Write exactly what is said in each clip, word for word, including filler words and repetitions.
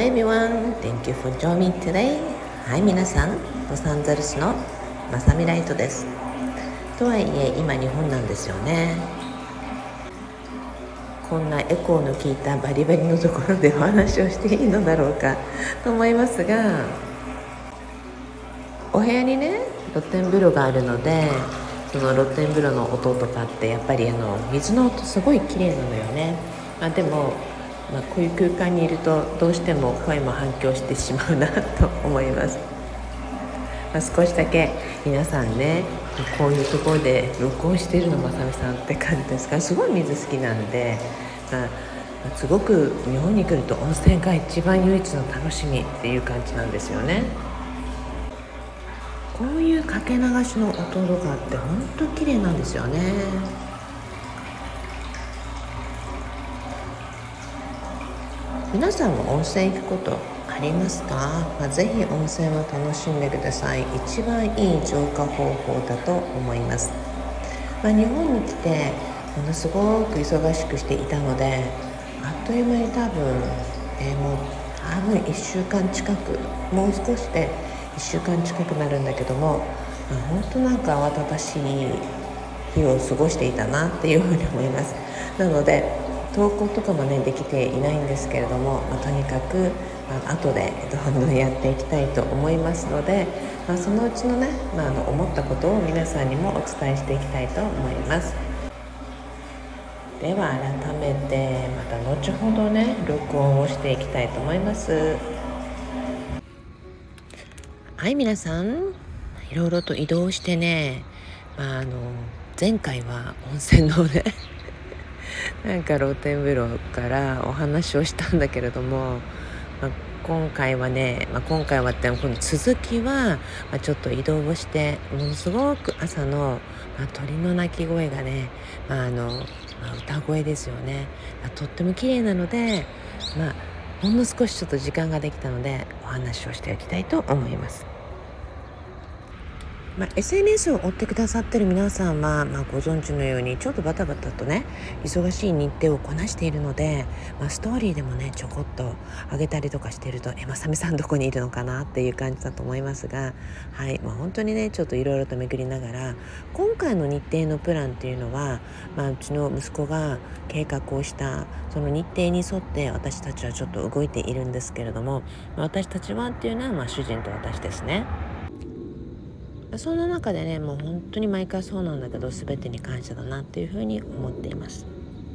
Hi everyone, thank you for joining me today. はい、皆さん、ロサンゼルスのまさみライトです。とはいえ、今日本なんですよね。こんなエコーの効いたバリバリのところでお話をしていいのだろうかと思いますが、お部屋にね、露天風呂があるので、その露天風呂の音とかってやっぱりあの水の音すごい綺麗なのよね。まあ、でもまあ、こういう空間にいるとどうしても声も反響してしまうなと思います。まあ、少しだけ皆さんね、こういうところで録音しているのまさみさんって感じですか。すごい水好きなんで、まあ、すごく日本に来ると温泉が一番唯一の楽しみっていう感じなんですよね。こういうかけ流しの音とかって本当綺麗なんですよね。皆さんも温泉行くことありますか？まあ、ぜひ温泉を楽しんでください。一番いい浄化方法だと思います。まあ、日本に来てものすごく忙しくしていたので、あっという間に多分、えー、もう多分いっしゅうかん近く、もう少しでいっしゅうかん近くなるんだけども、まあ、本当なんか慌ただしい日を過ごしていたなっていうふうに思います。なので投稿とかもねできていないんですけれども、まあ、とにかく、まあ、後でどんどんやっていきたいと思いますので、まあ、そのうちのね、まあ、あの思ったことを皆さんにもお伝えしていきたいと思います。では改めてまた後ほどね録音をしていきたいと思います。はい、皆さんいろいろと移動してね、まあ、あの前回は温泉のねなんか露天風呂からお話をしたんだけれども、まあ、今回はね、まあ、今回はってこの続きは、まあ、ちょっと移動をしてものすごく朝の、まあ、鳥の鳴き声がね、まああのまあ、歌声ですよね、まあ、とっても綺麗なので、まあ、ほんの少しちょっと時間ができたのでお話をしていきたいと思います。まあ、エスエヌエス を追ってくださってる皆さんは、まあ、ご存知のようにちょっとバタバタとね忙しい日程をこなしているので、まあ、ストーリーでもねちょこっと上げたりとかしているとえまさみさんどこにいるのかなっていう感じだと思いますが、はい、まあ、本当にねちょっといろいろと巡りながら今回の日程のプランっていうのは、まあ、うちの息子が計画をしたその日程に沿って私たちはちょっと動いているんですけれども、まあ、私たちはっていうのは、まあ、主人と私ですね。そんな中でねもう本当に毎回そうなんだけど全てに感謝だなっていうふうに思っています。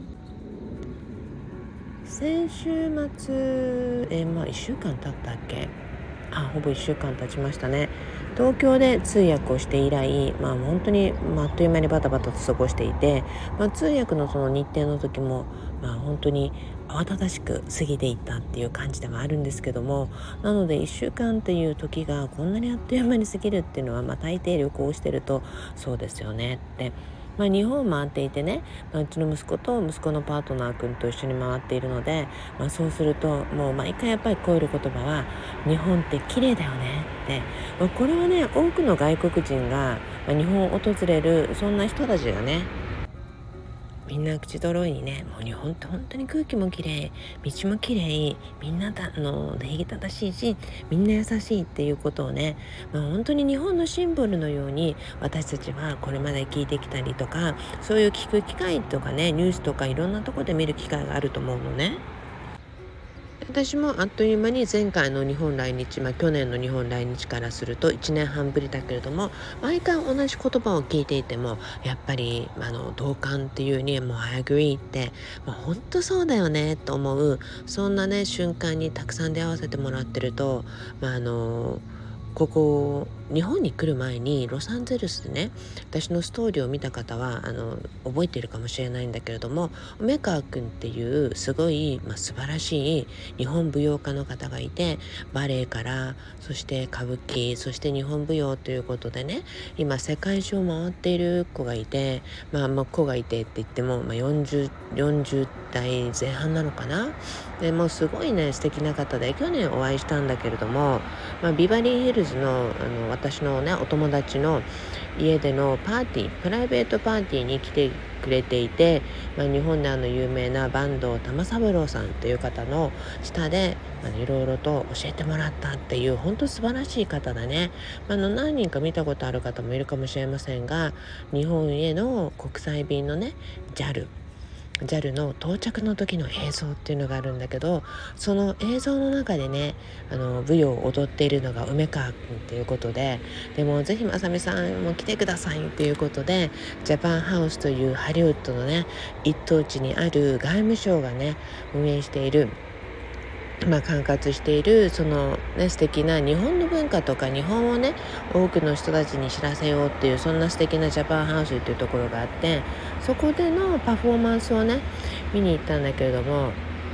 先週末、えー、まあいっしゅうかん経ったっけ、あほぼいっしゅうかん経ちましたね。東京で通訳をして以来、まあ本当に、まあ、あっという間にバタバタと過ごしていて、まあ、通訳のその日程の時も、まあ、本当に慌ただしく過ぎていったっていう感じではあるんですけども、なのでいっしゅうかんっていう時がこんなにあっという間に過ぎるっていうのは、まあ、大抵旅行してるとそうですよねって。まあ、日本を回っていてね、まあ、うちの息子と息子のパートナー君と一緒に回っているので、まあ、そうするともう毎回やっぱり超える言葉は日本って綺麗だよねって、まあ、これはね多くの外国人が、まあ、日本を訪れるそんな人たちがねみんな口揃いにねもう日本って本当に空気も綺麗、道も綺麗、みんなだあの礼儀正しいしみんな優しいっていうことをね、まあ、本当に日本のシンボルのように私たちはこれまで聞いてきたりとか、そういう聞く機会とかねニュースとかいろんなところで見る機会があると思うのね。私もあっという間に前回の日本来日、まあ、去年の日本来日からするといちねんはんぶりだけれども、毎回同じ言葉を聞いていてもやっぱりあの同感っていうにもう I agree って、まあ、本当そうだよねと思うそんなね瞬間にたくさん出会わせてもらってると、まあ、あのここ日本に来る前にロサンゼルスでね私のストーリーを見た方はあの覚えているかもしれないんだけれども、梅川くんっていうすごい、まあ、素晴らしい日本舞踊家の方がいて、バレエからそして歌舞伎そして日本舞踊ということでね今世界中を回っている子がいて、まあ、まあ子がいてって言っても、まあ、よんじゅう、よんじゅう代前半なのかな。でもうすごいね素敵な方で去年お会いしたんだけれども、まあ、ビバリーヒルズの、あの私のねお友達の家でのパーティープライベートパーティーに来てくれていて、 まあ、日本であの有名な坂東玉三郎さんという方の下でいろいろと教えてもらったっていう本当素晴らしい方だね。あの何人か見たことある方もいるかもしれませんが、日本への国際便のね ジャルジャル の到着の時の映像っていうのがあるんだけど、その映像の中でねあの舞踊を踊っているのが梅川君っていうことで、でもぜひまさみさんも来てくださいっていうことで、ジャパンハウスというハリウッドのね一等地にある外務省がね運営している、まあ、管轄しているその、ね、素敵な日本の文化とか日本をね多くの人たちに知らせようっていう、そんな素敵なジャパンハウスっていうところがあって、そこでのパフォーマンスをね見に行ったんだけれども、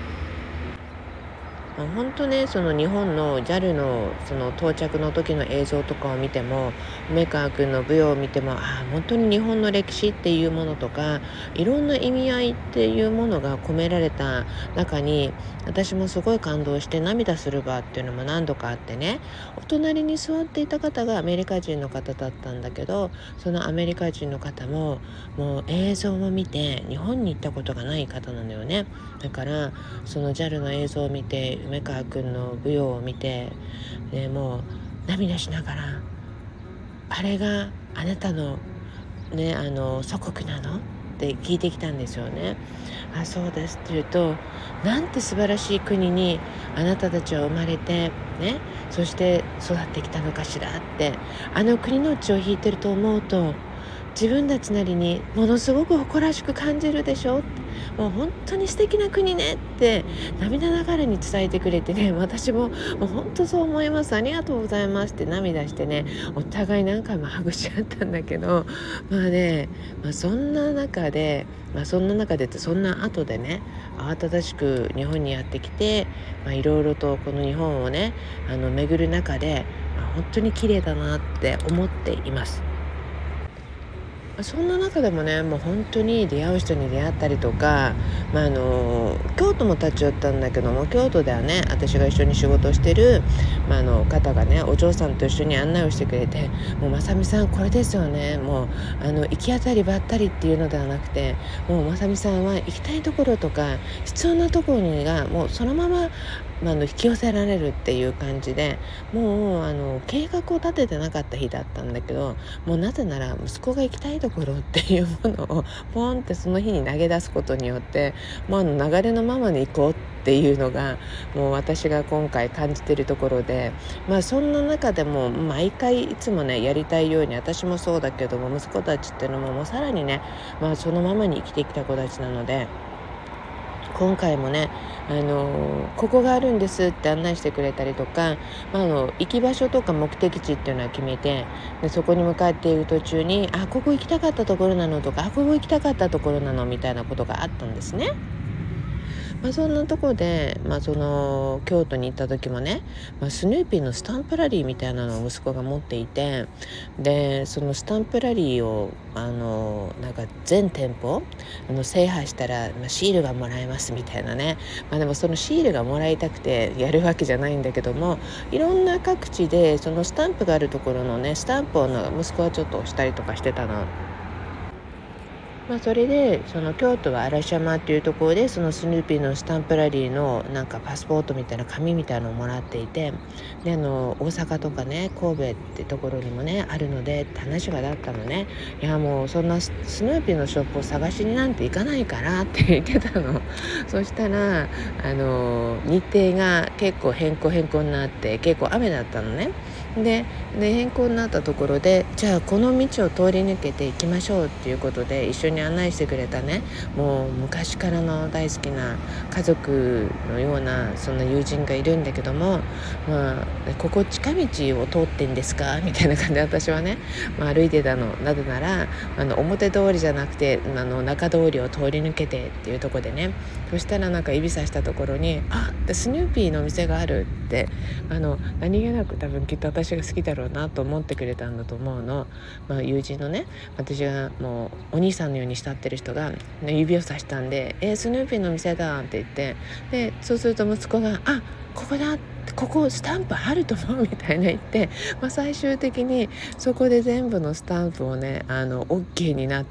まあ、本当ねその日本の ジャル のその到着の時の映像とかを見ても、梅川君の舞踊を見ても、ああ本当に日本の歴史っていうものとかいろんな意味合いっていうものが込められた中に、私もすごい感動して涙する場っていうのも何度かあってね、お隣に座っていた方がアメリカ人の方だったんだけど、そのアメリカ人の方ももう映像を見て日本に行ったことがない方なんだよね。だからその ジャル の映像を見て、梅川君の舞踊を見て、でもう涙しながら、あれがあなたのねあの祖国なのって聞いてきたんですよね。あ、そうですって言うと、なんて素晴らしい国にあなたたちは生まれてね、そして育ってきたのかしらって、あの国の血を引いてると思うと自分たちなりにものすごく誇らしく感じるでしょ。もう本当に素敵な国ねって涙ながらに伝えてくれてね、私ももう本当そう思います、ありがとうございますって涙してね、お互い何回もハグし合ったんだけど、まあね、まあ、そんな中で、まあ、そんな中でってそんな後でね慌ただしく日本にやってきて、まあ、いろいろとこの日本をねあの巡る中で、まあ、本当に綺麗だなって思っています。そんな中でもね、もう本当に出会う人に出会ったりとか、まあ、あの京都も立ち寄ったんだけども、京都ではね私が一緒に仕事をしてる、まあ、あの方がねお嬢さんと一緒に案内をしてくれて、もうまさみさんこれですよね、もうあの行き当たりばったりっていうのではなくて、もうまさみさんは行きたいところとか必要なところにがもうそのまままあ、あの引き寄せられるっていう感じで、もうあの計画を立ててなかった日だったんだけど、もうなぜなら息子が行きたいところっていうものをポンってその日に投げ出すことによって、もうあの流れのままに行こうっていうのがもう私が今回感じているところで、まあそんな中でも毎回いつもねやりたいように、私もそうだけども息子たちっていうのももうさらにね、まあ、そのままに生きてきた子たちなので、今回もね、あのここがあるんですって案内してくれたりとか、まあ、あの行き場所とか目的地っていうのは決めて、でそこに向かっている途中に、あここ行きたかったところなのとか、あここ行きたかったところなのみたいなことがあったんですね。まあ、そんなとこで、まあ、その京都に行った時もね、まあ、スヌーピーのスタンプラリーみたいなのを息子が持っていて、でそのスタンプラリーをあのなんか全店舗あの制覇したら、まあ、シールがもらえますみたいなね、まあ、でもそのシールがもらいたくてやるわけじゃないんだけども、いろんな各地でそのスタンプがあるところのねスタンプをの息子はちょっと押したりとかしてたの。まあ、それでその京都は嵐山っていうところで、そのスヌーピーのスタンプラリーのなんかパスポートみたいな紙みたいなのをもらっていて、であの大阪とかね神戸ってところにもねあるのでって話がだったのね。いやもうそんなスヌーピーのショップを探しになんて行かないからって言ってたの。そしたらあの日程が結構変更変更になって、結構雨だったのね。で, で変更になったところで、じゃあこの道を通り抜けていきましょうっていうことで一緒に案内してくれたね、もう昔からの大好きな家族のようなそんな友人がいるんだけども、まあ、ここ近道を通ってんですかみたいな感じで私はね、まあ、歩いてたの。なぜならあの表通りじゃなくてあの中通りを通り抜けてっていうところでね、そしたらなんか指さしたところに、あっスヌーピーの店があるって、あの何気なく多分きっと私が好きだろうなと思ってくれたんだと思うの。まあ、友人のね、私がもうお兄さんのように慕ってる人が指をさしたんで、えー、スヌーピーの店だって言って、でそうすると息子が、あここだっここスタンプあると思うみたいな言って、まあ、最終的にそこで全部のスタンプをねあの OK になって、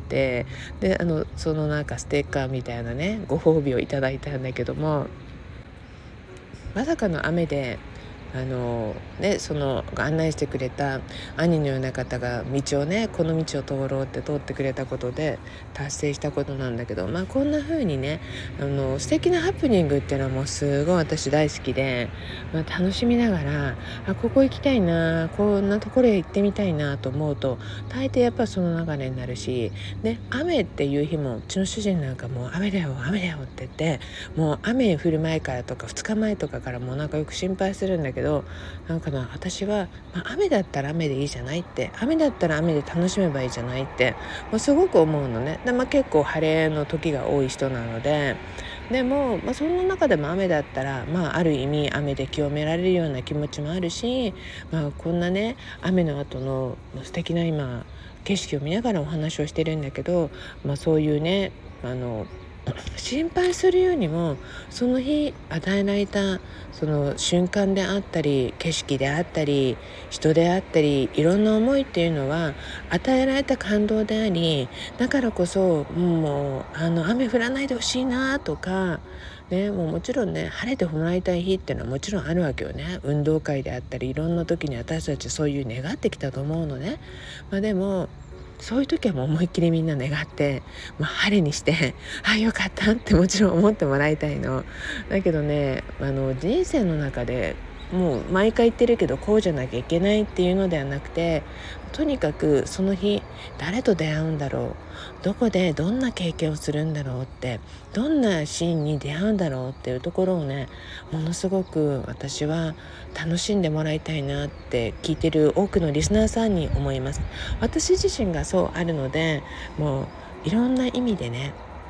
であのそのなんかステッカーみたいなねご褒美をいただいたんだけども、まさかの雨であのね、その案内してくれた兄のような方が道をねこの道を通ろうって通ってくれたことで達成したことなんだけど、まあこんな風にねあの素敵なハプニングっていうのはもうすごい私大好きで、まあ、楽しみながらあここ行きたいな、こんなところへ行ってみたいなと思うと大抵やっぱその流れになるし、ね、雨っていう日もうちの主人なんかもう雨だよ雨だよって言ってもう雨降る前からとかふつかまえとかからもうなんかよく心配するんだけど、なんかな私は、まあ、雨だったら雨でいいじゃないって、雨だったら雨で楽しめばいいじゃないって、まあ、すごく思うのね。で、まあ、結構晴れの時が多い人なので、でも、まあ、そんな中でも雨だったら、まあ、ある意味雨で清められるような気持ちもあるし、まあ、こんなね雨の後の素敵な今景色を見ながらお話をしてるんだけど、まあ、そういうねあの心配するようにもその日与えられたその瞬間であったり景色であったり人であったりいろんな思いっていうのは与えられた感動であり、だからこそもうあの雨降らないでほしいなとかね、もうもちろんね晴れてもらいたい日っていうのはもちろんあるわけよね。運動会であったりいろんな時に私たちそういう願ってきたと思うのね。まあ、でもそういう時はもう思いっきりみんな願って、まあ、晴れにしてあよかったってもちろん思ってもらいたいのだけどね、あの人生の中でもう毎回言ってるけどこうじゃなきゃいけないっていうのではなくて、とにかくその日誰と出会うんだろう、どこでどんな経験をするんだろうって、どんなシーンに出会うんだろうっていうところをねものすごく私は楽しんでもらいたいなって聞いてる多くのリスナーさんに思います。私自身がそうあるので、もういろんな意味でね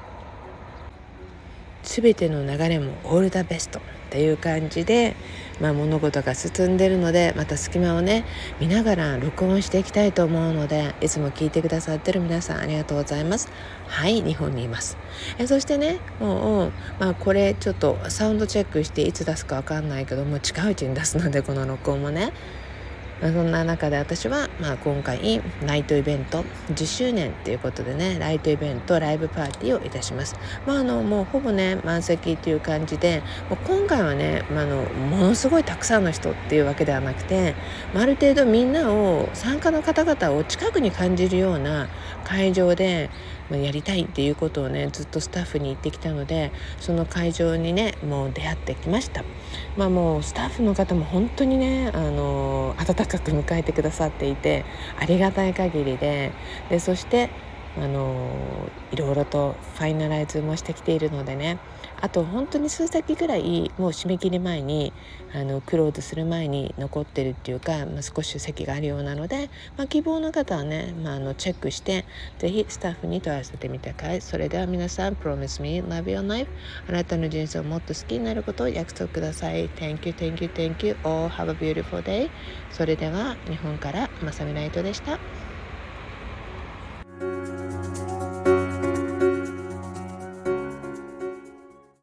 全ての流れもオールダベストっていう感じで、まあ、物事が進んでるので、また隙間をね見ながら録音していきたいと思うので、いつも聞いてくださってる皆さんありがとうございます。はい、日本にいます。えそしてねもう、まあ、これちょっとサウンドチェックしていつ出すかわかんないけども近いうちに出すので、この録音もね、まあ、そんな中で私は、まあ、今回ライトイベントじゅっしゅうねんということでねライトイベントライブパーティーをいたします。まあ、あのもうほぼね満席という感じで、もう今回はね、まあ、あのものすごいたくさんの人っていうわけではなくて、まあ、ある程度みんなを参加の方々を近くに感じるような会場でやりたいっていうことをねずっとスタッフに言ってきたので、その会場にねもう出会ってきました。まあもうスタッフの方も本当にねあの温かく迎えてくださっていてありがたい限りで、でそしてあのいろいろとファイナライズもしてきているのでね、あと本当に数席ぐらいもう締め切り前にあのクローズする前に残ってるっていうか、まあ、少し席があるようなので、まあ、希望の方はね、まあ、あのチェックしてぜひスタッフに問い合わせてみてください。それでは皆さん Promise me love your life、 あなたの人生をもっと好きになることを約束ください。 Thank you thank you thank you all have a beautiful day。 それでは日本からまさみライトでした。